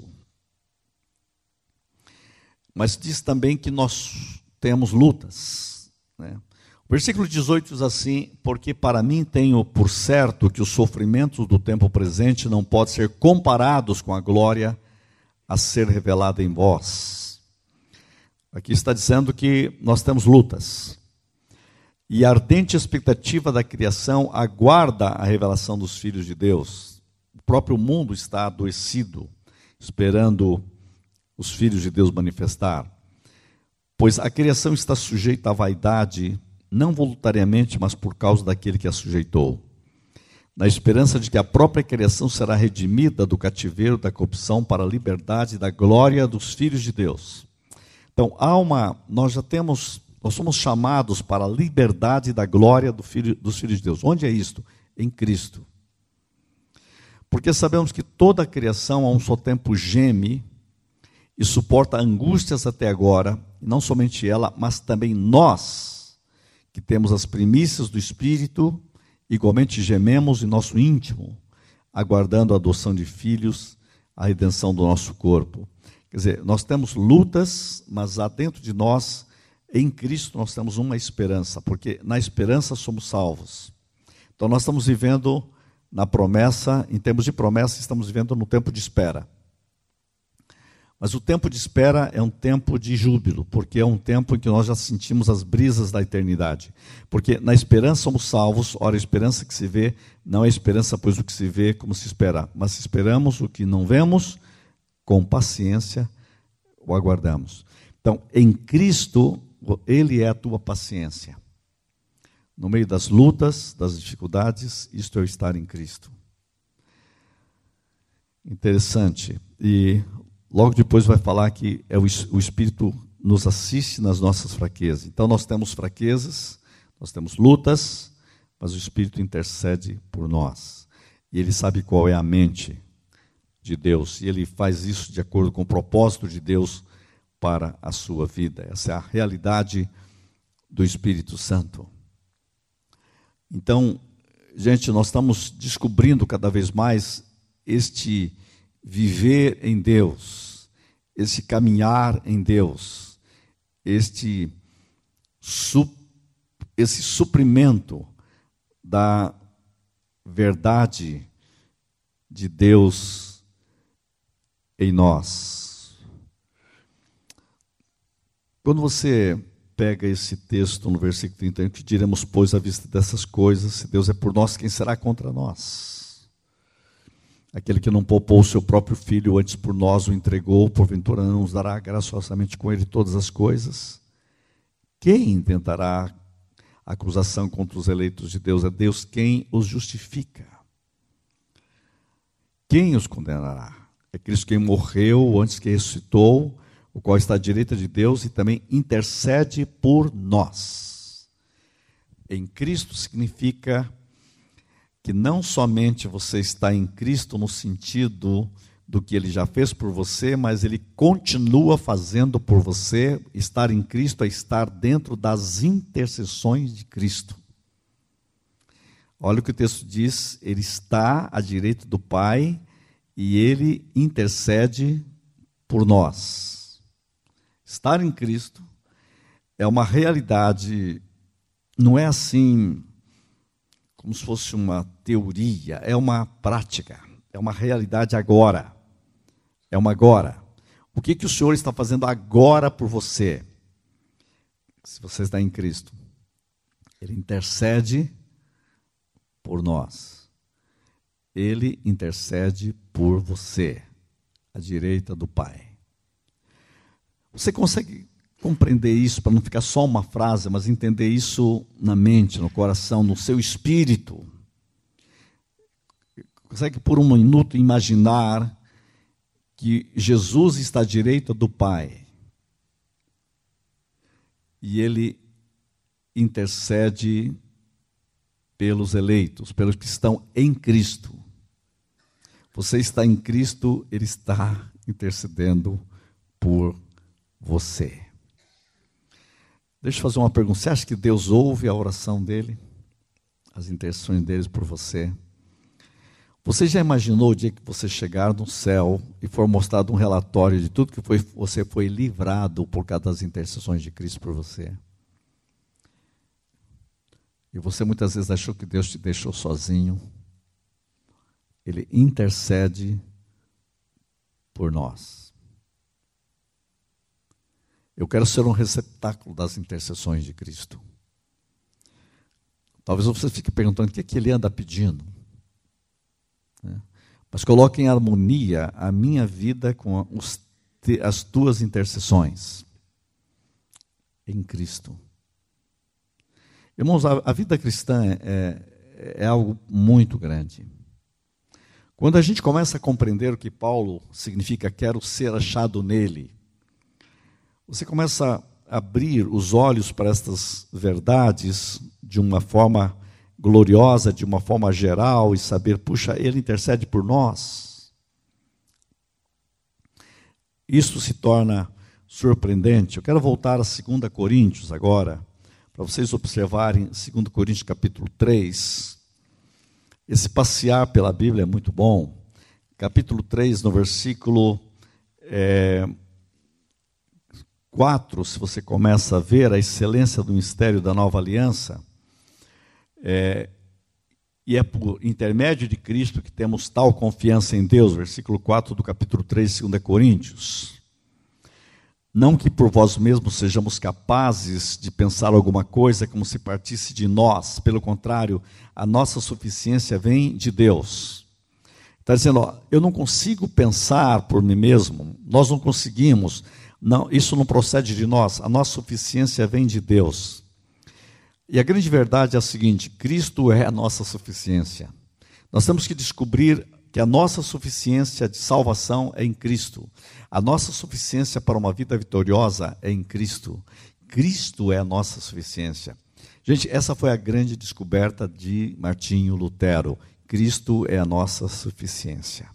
Mas diz também que nós temos lutas, né? O versículo dezoito diz assim, porque para mim tenho por certo que os sofrimentos do tempo presente não podem ser comparados com a glória a ser revelada em vós. Aqui está dizendo que nós temos lutas. E a ardente expectativa da criação aguarda a revelação dos filhos de Deus. O próprio mundo está adoecido, esperando os filhos de Deus manifestar. Pois a criação está sujeita à vaidade, não voluntariamente, mas por causa daquele que a sujeitou, na esperança de que a própria criação será redimida do cativeiro da corrupção para a liberdade e da glória dos filhos de Deus. Então, há uma, nós já temos, nós somos chamados para a liberdade e da glória do filho, dos filhos de Deus. Onde é isto? Em Cristo. Porque sabemos que toda a criação a um só tempo geme e suporta angústias até agora, e não somente ela, mas também nós, que temos as primícias do Espírito, igualmente gememos em nosso íntimo, aguardando a adoção de filhos, a redenção do nosso corpo. Quer dizer, nós temos lutas, mas há dentro de nós, em Cristo, nós temos uma esperança, porque na esperança somos salvos. Então nós estamos vivendo na promessa, em termos de promessa, estamos vivendo no tempo de espera. Mas o tempo de espera é um tempo de júbilo, porque é um tempo em que nós já sentimos as brisas da eternidade. Porque na esperança somos salvos, ora, a esperança que se vê não é esperança, pois o que se vê como se espera. Mas se esperamos o que não vemos, com paciência o aguardamos. Então, em Cristo, Ele é a tua paciência. No meio das lutas, das dificuldades, isto é o estar em Cristo. Interessante. E logo depois vai falar que é o, o Espírito nos assiste nas nossas fraquezas. Então nós temos fraquezas, nós temos lutas, mas o Espírito intercede por nós. E Ele sabe qual é a mente de Deus. E Ele faz isso de acordo com o propósito de Deus para a sua vida. Essa é a realidade do Espírito Santo. Então, gente, nós estamos descobrindo cada vez mais este viver em Deus, esse caminhar em Deus, este su, esse suprimento da verdade de Deus em nós. Quando você pega esse texto no versículo trinta e um, que diremos, pois, à vista dessas coisas, se Deus é por nós, quem será contra nós? Aquele que não poupou o seu próprio filho, antes por nós o entregou, porventura não nos dará graciosamente com ele todas as coisas? Quem intentará acusação contra os eleitos de Deus? É Deus quem os justifica. Quem os condenará? É Cristo quem morreu, antes que ressuscitou, o qual está à direita de Deus e também intercede por nós. Em Cristo significa que não somente você está em Cristo no sentido do que Ele já fez por você, mas Ele continua fazendo por você. Estar em Cristo é estar dentro das intercessões de Cristo. Olha o que o texto diz, Ele está à direita do Pai e Ele intercede por nós. Estar em Cristo é uma realidade, não é assim como se fosse uma teoria, é uma prática, é uma realidade agora, é uma agora. O que, que o Senhor está fazendo agora por você? Se você está em Cristo, Ele intercede por nós, Ele intercede por você, à direita do Pai. Você consegue compreender isso, para não ficar só uma frase, mas entender isso na mente, no coração, no seu espírito? Consegue por um minuto imaginar que Jesus está à direita do Pai e Ele intercede pelos eleitos, pelos que estão em Cristo? Você está em Cristo, Ele está intercedendo por você. Deixa eu fazer uma pergunta. Você acha que Deus ouve a oração dele? As intercessões dele por você? Você já imaginou o dia que você chegar no céu e for mostrado um relatório de tudo que foi, você foi livrado por causa das intercessões de Cristo por você? E você muitas vezes achou que Deus te deixou sozinho. Ele intercede por nós. Eu quero ser um receptáculo das intercessões de Cristo. Talvez você fique perguntando o que é que ele anda pedindo. É. Mas coloque em harmonia a minha vida com os, as tuas intercessões em Cristo. Irmãos, a, a vida cristã é, é algo muito grande. Quando a gente começa a compreender o que Paulo significa, quero ser achado nele, você começa a abrir os olhos para estas verdades de uma forma gloriosa, de uma forma geral, e saber, puxa, Ele intercede por nós. Isso se torna surpreendente. Eu quero voltar a dois Coríntios agora, para vocês observarem dois Coríntios capítulo três. Esse passear pela Bíblia é muito bom. Capítulo três, no versículo é, quatro, se você começa a ver a excelência do mistério da nova aliança, é, e é por intermédio de Cristo que temos tal confiança em Deus, versículo quatro do capítulo três, dois Coríntios. Não que por vós mesmos sejamos capazes de pensar alguma coisa como se partisse de nós. Pelo contrário, a nossa suficiência vem de Deus. Está dizendo, ó, eu não consigo pensar por mim mesmo. Nós não conseguimos. Não, isso não procede de nós. A nossa suficiência vem de Deus. E a grande verdade é a seguinte: Cristo é a nossa suficiência. Nós temos que descobrir que a nossa suficiência de salvação é em Cristo. A nossa suficiência para uma vida vitoriosa é em Cristo. Cristo é a nossa suficiência. Gente, essa foi a grande descoberta de Martinho Lutero. Cristo é a nossa suficiência.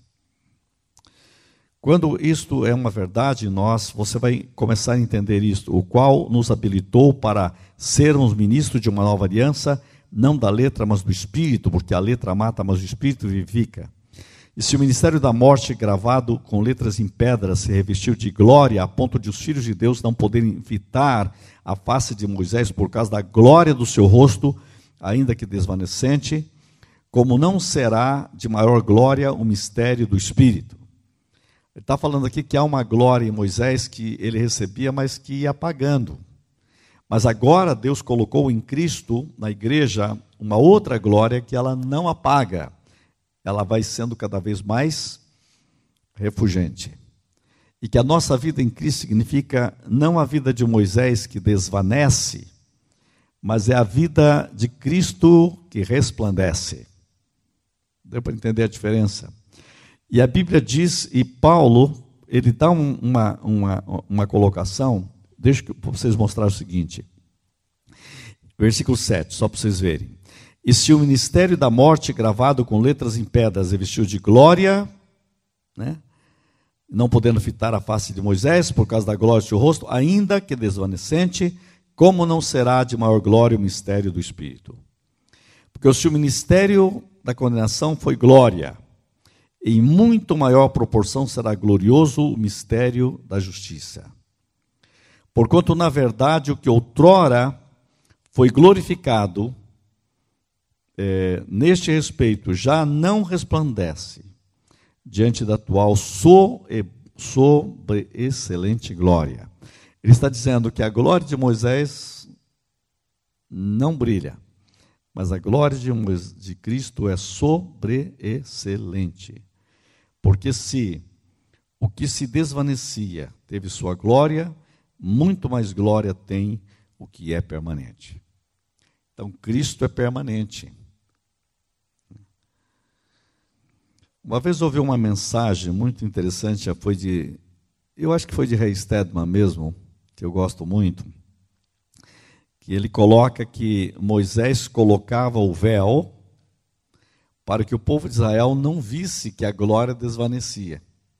Quando isto é uma verdade em nós, você vai começar a entender isto, o qual nos habilitou para sermos ministros de uma nova aliança, não da letra, mas do Espírito, porque a letra mata, mas o Espírito vivifica. E se o ministério da morte, gravado com letras em pedra, se revestiu de glória, a ponto de os filhos de Deus não poderem fitar a face de Moisés por causa da glória do seu rosto, ainda que desvanecente, como não será de maior glória o mistério do Espírito. Ele está falando aqui que há uma glória em Moisés que ele recebia, mas que ia apagando. Mas agora Deus colocou em Cristo, na igreja, uma outra glória que ela não apaga. Ela vai sendo cada vez mais refulgente. E que a nossa vida em Cristo significa não a vida de Moisés que desvanece, mas é a vida de Cristo que resplandece. Deu para entender a diferença? E a Bíblia diz, e Paulo, ele dá um, uma, uma, uma colocação, deixa eu vocês mostrar o seguinte, versículo sete, só para vocês verem. E se o ministério da morte, gravado com letras em pedras, revestiu de glória, né, não podendo fitar a face de Moisés, por causa da glória do seu rosto, ainda que desvanecente, como não será de maior glória o mistério do Espírito? Porque se o ministério da condenação foi glória, em muito maior proporção será glorioso o mistério da justiça. Porquanto, na verdade, o que outrora foi glorificado, é, neste respeito, já não resplandece diante da atual sobre excelente glória. Ele está dizendo que a glória de Moisés não brilha, mas a glória de, de Cristo é sobreexcelente. Porque se o que se desvanecia teve sua glória, muito mais glória tem o que é permanente. Então, Cristo é permanente. Uma vez eu ouvi uma mensagem muito interessante, já foi de, eu acho que foi de Ray Stedman mesmo, que eu gosto muito, que ele coloca que Moisés colocava o véu para que o povo de Israel não visse que a glória desvanecia.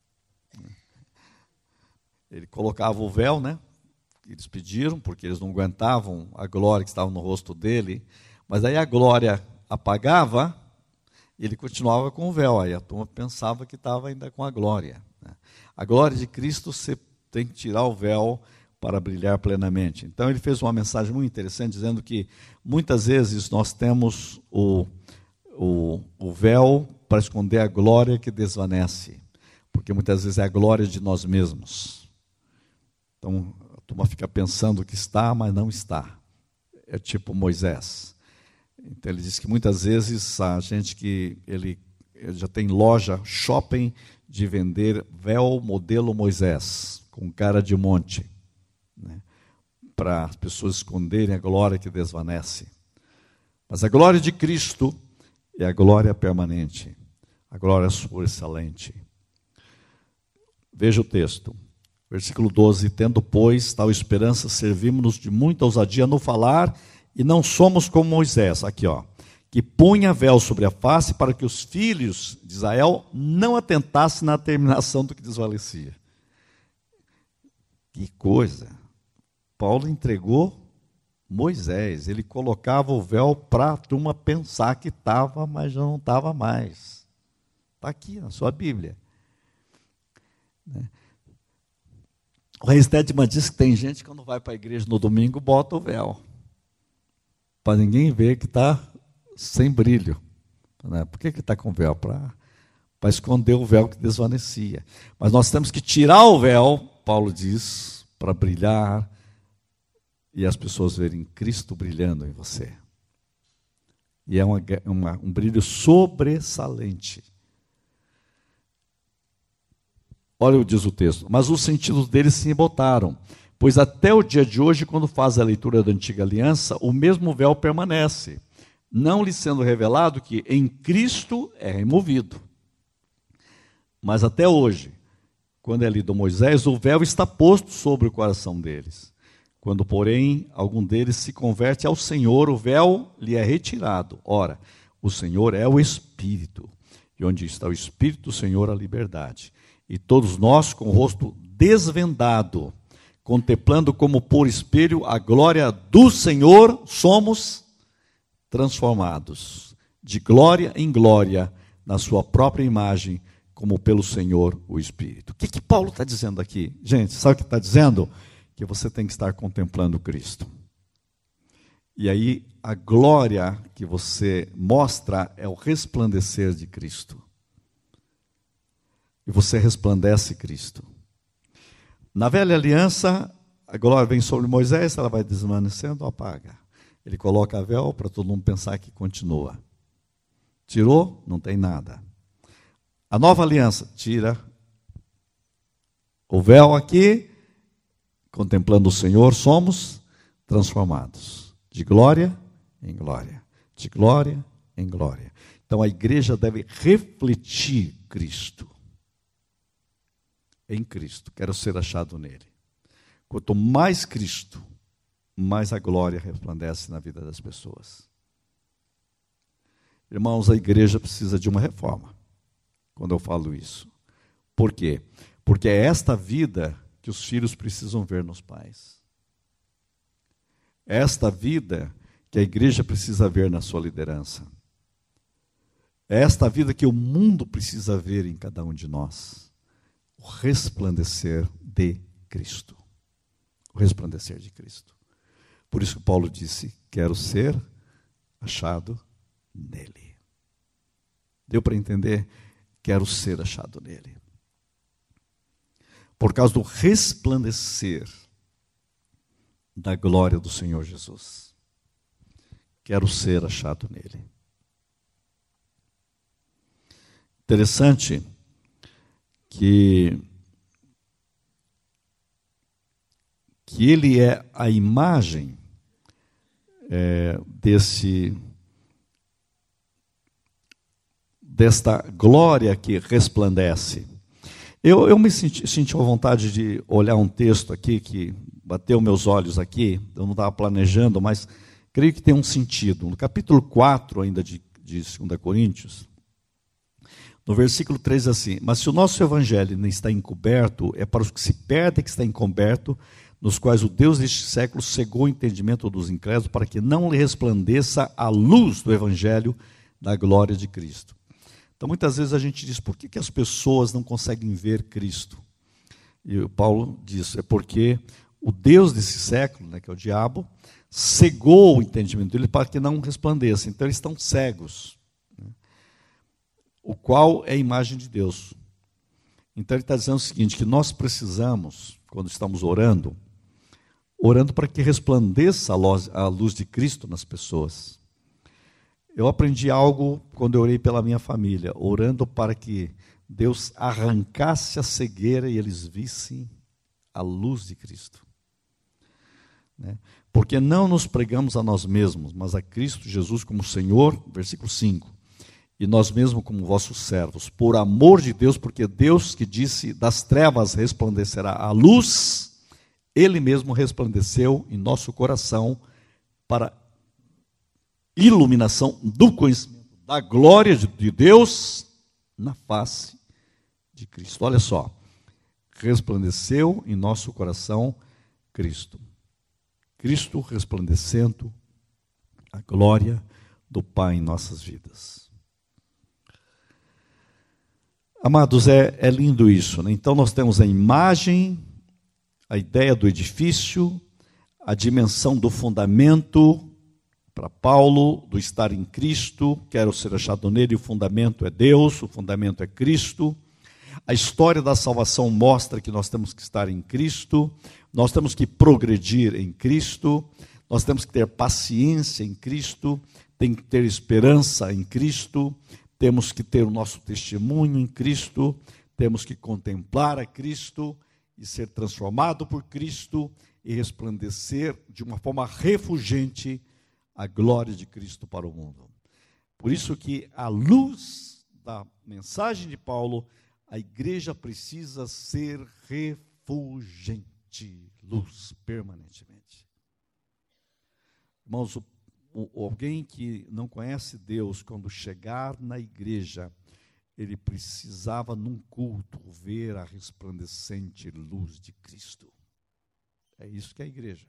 Ele colocava o véu, né? Eles pediram, porque eles não aguentavam a glória que estava no rosto dele, mas aí a glória apagava, e ele continuava com o véu, aí a turma pensava que estava ainda com a glória. A glória de Cristo, você tem que tirar o véu para brilhar plenamente. Então ele fez uma mensagem muito interessante, dizendo que muitas vezes nós temos o, o, o véu para esconder a glória que desvanece, porque muitas vezes é a glória de nós mesmos. Então a turma fica pensando que está, mas não está. É tipo Moisés. Então ele diz que muitas vezes a gente que ele, ele já tem loja, shopping, de vender véu modelo Moisés, com cara de monte, né, para as pessoas esconderem a glória que desvanece. Mas a glória de Cristo é a glória permanente, a glória sobressalente. Veja o texto, versículo doze, tendo, pois, tal esperança, servimos-nos de muita ousadia no falar, e não somos como Moisés, aqui ó, que punha véu sobre a face para que os filhos de Israel não atentassem na terminação do que desvalecia. Que coisa! Paulo entregou Moisés, ele colocava o véu para a turma pensar que estava, mas já não estava mais. Está aqui na sua Bíblia. O Ray Stedman diz que tem gente que quando vai para a igreja no domingo bota o véu, para ninguém ver que está sem brilho. Né? Por que que está com véu? Para esconder o véu que desvanecia. Mas nós temos que tirar o véu, Paulo diz, para brilhar e as pessoas verem Cristo brilhando em você. E é uma, uma, um brilho sobressalente. Olha o que diz o texto. Mas os sentidos deles se embotaram, pois até o dia de hoje, quando faz a leitura da antiga aliança, o mesmo véu permanece, não lhe sendo revelado que em Cristo é removido. Mas até hoje, quando é lido Moisés, o véu está posto sobre o coração deles. Quando, porém, algum deles se converte ao Senhor, o véu lhe é retirado. Ora, o Senhor é o Espírito, e onde está o Espírito do Senhor, a liberdade. E todos nós, com o rosto desvendado, contemplando como por espelho a glória do Senhor, somos transformados de glória em glória na sua própria imagem, como pelo Senhor o Espírito. O que, que Paulo está dizendo aqui? Gente, sabe o que está dizendo? Que você tem que estar contemplando Cristo. E aí, a glória que você mostra é o resplandecer de Cristo. E você resplandece Cristo. Na velha aliança, a glória vem sobre Moisés, ela vai desvanecendo, apaga. Ele coloca a véu para todo mundo pensar que continua. Tirou, não tem nada. A nova aliança, tira o véu aqui, contemplando o Senhor, somos transformados de glória em glória, de glória em glória. Então a igreja deve refletir Cristo. Em Cristo, quero ser achado nele. Quanto mais Cristo, mais a glória resplandece na vida das pessoas. Irmãos, a igreja precisa de uma reforma, quando eu falo isso. Por quê? Porque é esta vida que os filhos precisam ver nos pais. É esta vida que a igreja precisa ver na sua liderança. É esta vida que o mundo precisa ver em cada um de nós. O resplandecer de Cristo. O resplandecer de Cristo. Por isso que Paulo disse, quero ser achado nele. Deu para entender? Quero ser achado nele. Por causa do resplandecer da glória do Senhor Jesus. Quero ser achado nele. Interessante que, que ele é a imagem é, desse, desta glória que resplandece. Eu, eu me senti, senti uma vontade de olhar um texto aqui, que bateu meus olhos aqui, eu não estava planejando, mas creio que tem um sentido. No capítulo quatro ainda de, de dois Coríntios, no versículo três, assim, mas se o nosso evangelho não está encoberto, é para os que se perdem que está encoberto, nos quais o Deus deste século cegou o entendimento dos incrédulos, para que não lhe resplandeça a luz do evangelho da glória de Cristo. Então, muitas vezes a gente diz, por que, que as pessoas não conseguem ver Cristo? E o Paulo diz, é porque o Deus desse século, né, que é o diabo, cegou o entendimento deles para que não resplandeça. Então, eles estão cegos. Né? O qual é a imagem de Deus. Então, ele está dizendo o seguinte, que nós precisamos, quando estamos orando, orando para que resplandeça a luz, a luz de Cristo nas pessoas. Eu aprendi algo quando eu orei pela minha família, orando para que Deus arrancasse a cegueira e eles vissem a luz de Cristo. Né? Porque não nos pregamos a nós mesmos, mas a Cristo Jesus como Senhor, versículo cinco, e nós mesmos como vossos servos, por amor de Deus, porque Deus que disse, das trevas resplandecerá a luz, Ele mesmo resplandeceu em nosso coração para iluminação do conhecimento da glória de Deus na face de Cristo. Olha só, resplandeceu em nosso coração Cristo. Cristo resplandecendo a glória do Pai em nossas vidas. Amados, é, é lindo isso, né? Então nós temos a imagem, a ideia do edifício, a dimensão do fundamento, para Paulo, do estar em Cristo, quero ser achado nele, o fundamento é Deus, o fundamento é Cristo. A história da salvação mostra que nós temos que estar em Cristo, nós temos que progredir em Cristo, nós temos que ter paciência em Cristo, tem que ter esperança em Cristo, temos que ter o nosso testemunho em Cristo, temos que contemplar a Cristo e ser transformado por Cristo e resplandecer de uma forma refulgente a glória de Cristo para o mundo. Por isso que, à luz da mensagem de Paulo, a igreja precisa ser refulgente, luz permanentemente. Irmãos, o, o, alguém que não conhece Deus, quando chegar na igreja, ele precisava, num culto, ver a resplandecente luz de Cristo. É isso que é a igreja.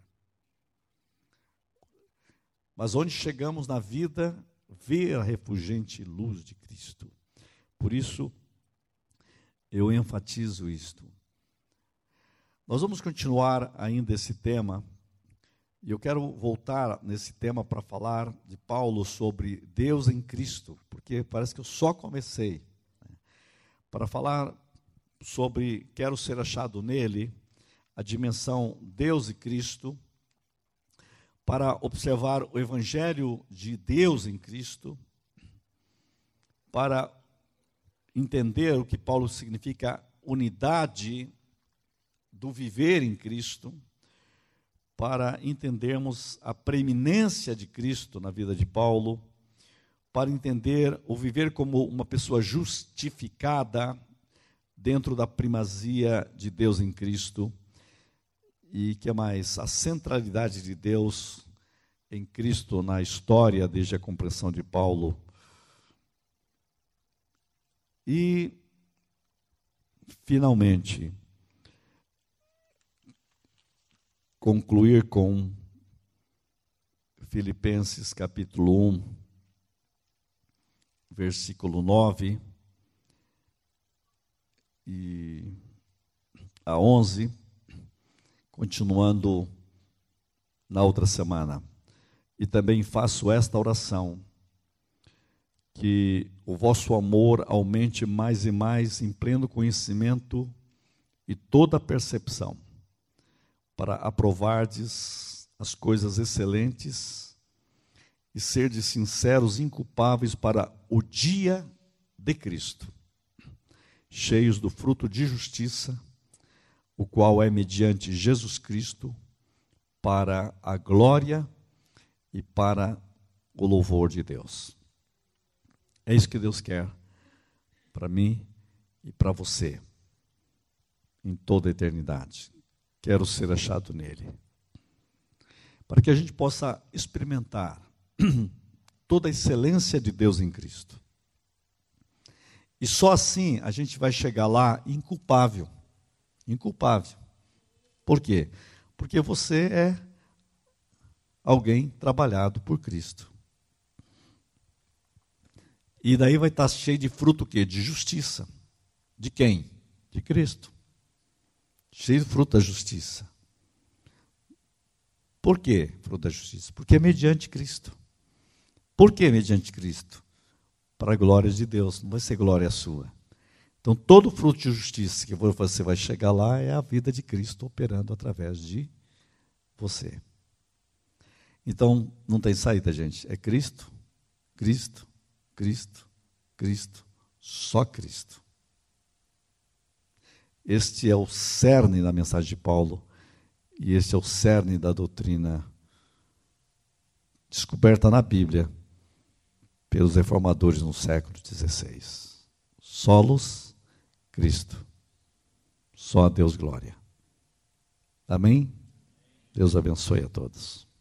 Mas onde chegamos na vida, ver a refulgente luz de Cristo. Por isso, eu enfatizo isto. Nós vamos continuar ainda esse tema, e eu quero voltar nesse tema para falar de Paulo sobre Deus em Cristo, porque parece que eu só comecei. Né? Para falar sobre, quero ser achado nele, a dimensão Deus e Cristo, para observar o Evangelho de Deus em Cristo, para entender o que Paulo significa unidade do viver em Cristo, para entendermos a preeminência de Cristo na vida de Paulo, para entender o viver como uma pessoa justificada dentro da primazia de Deus em Cristo, e que é mais a centralidade de Deus em Cristo na história desde a compreensão de Paulo. E, finalmente, concluir com Filipenses capítulo um, versículo nove e a onze, continuando na outra semana. E também faço esta oração, que o vosso amor aumente mais e mais em pleno conhecimento e toda percepção, para aprovardes as coisas excelentes e serdes sinceros, inculpáveis para o dia de Cristo, cheios do fruto de justiça, o qual é mediante Jesus Cristo, para a glória e para o louvor de Deus. É isso que Deus quer para mim e para você, em toda a eternidade. Quero ser achado nele. Para que a gente possa experimentar toda a excelência de Deus em Cristo. E só assim a gente vai chegar lá inculpável. Inculpável. Por quê? Porque você é alguém trabalhado por Cristo. E daí vai estar cheio de fruto o quê? De justiça. De quem? De Cristo. Cheio de fruto da justiça. Por quê fruto da justiça? Porque é mediante Cristo. Por que mediante Cristo? Para a glória de Deus, não vai ser glória sua. Então, todo fruto de justiça que você vai chegar lá é a vida de Cristo operando através de você. Então, não tem saída, gente. É Cristo, Cristo, Cristo, Cristo, só Cristo. Este é o cerne da mensagem de Paulo, e este é o cerne da doutrina descoberta na Bíblia pelos reformadores no século dezesseis. Solos Cristo. Só a Deus glória. Amém? Deus abençoe a todos.